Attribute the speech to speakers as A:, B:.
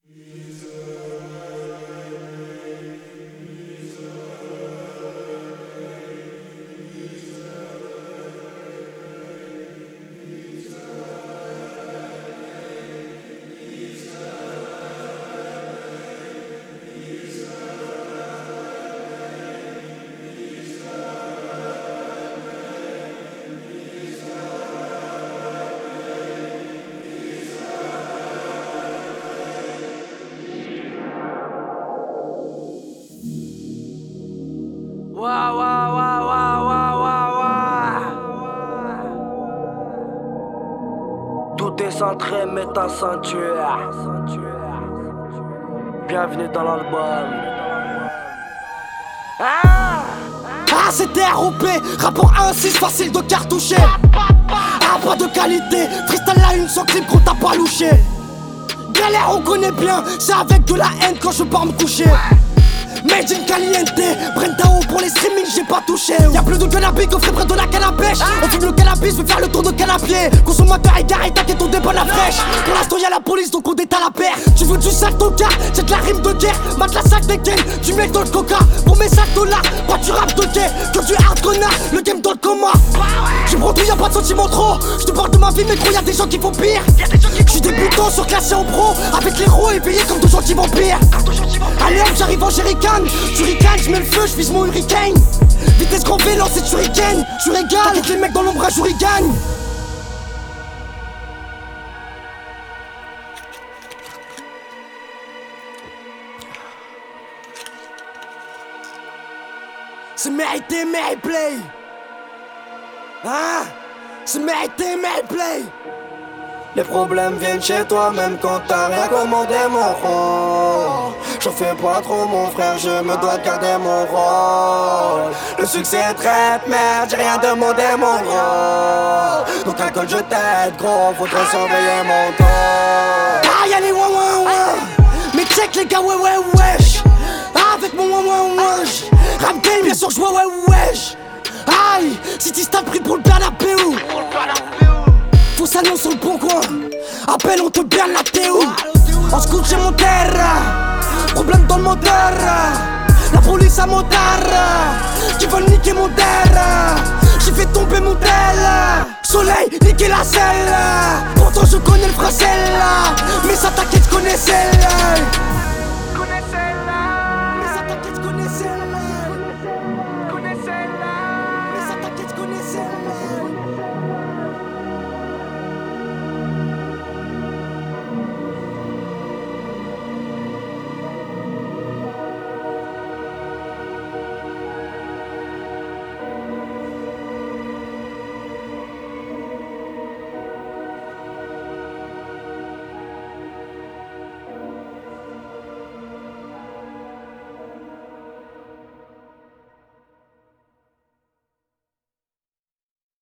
A: Tout est centré, mais ta ceinture. Bienvenue dans l'album.
B: Ah, c'était ROP, rapport 1-6, facile de cartoucher. Ah, pas de qualité, freestyle là, une sans clip qu'on t'a pas louché. Galère, on connaît bien, c'est avec de la haine quand je pars me coucher. Made in Caliente, Brentao pour les streamings, j'ai pas touché. Y'a plus de cannabis que près de la canne à pêche. On fume le cannabis, je vais faire le tour de canne à pied. Consommateur égaré, t'inquiète, on dépanne la fraîche. Pour l'instant y'a la police, donc on détale la paire. Tu veux du sac d'oka, c'est de la rime de guerre. Mate la sac des gains, tu mets dans le coca. Pour mes sacs dollars, pas du rap de gay, que du hard connard, le game dans le coma. J'ai produit, y'a pas de sentiments trop. Je te parle de ma vie, mais gros, y'a des gens qui font pire. J'suis débutant, surclassé en pro, avec l'héros éveillé comme de gentils vampires. Allez hop, j'arrive en jerrycan. Tu ricanes, j'mets le feu, j'vise mon hurricane. Vitesse grand V, lancer tu ricaines. Tu régales, t'inquiète les mecs dans l'ombrage, je gagne. C'est mérité, mais play. Hein? C'est mérité, mais play.
A: Les problèmes viennent chez toi même quand t'as rien commandé mon rôle. J'en fais pas trop mon frère, je me dois de garder mon rôle. Le succès traite merde, j'ai rien demandé mon rôle. Donc alcool je t'aide gros, faudrait surveiller mon dos.
B: Ah y'a les ouin ouin ouin. Mais check les gars ouais ouais wesh. Avec mon ouin ouin wesh. Rap game bien sûr j'vois ouais wesh. Aïe, si tu t'as pris pour le Bernabéu. Faut s'annoncer sur le bon coin. Appel on te berne la théo. En scout j'ai mon terre. Problème dans le moteur. La police à motard. Qui veulent niquer mon terre. J'ai fait tomber mon tel. Soleil, niquer la selle. Pourtant je connais le fracel. Mais ça t'inquiète je connais celle.